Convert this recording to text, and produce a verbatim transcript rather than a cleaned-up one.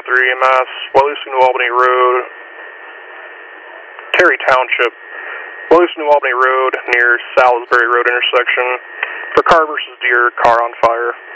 three E M S, Wellington New Albany Road, Terry Township, Wellington New Albany Road near Salisbury Road intersection. For car versus deer, car on fire.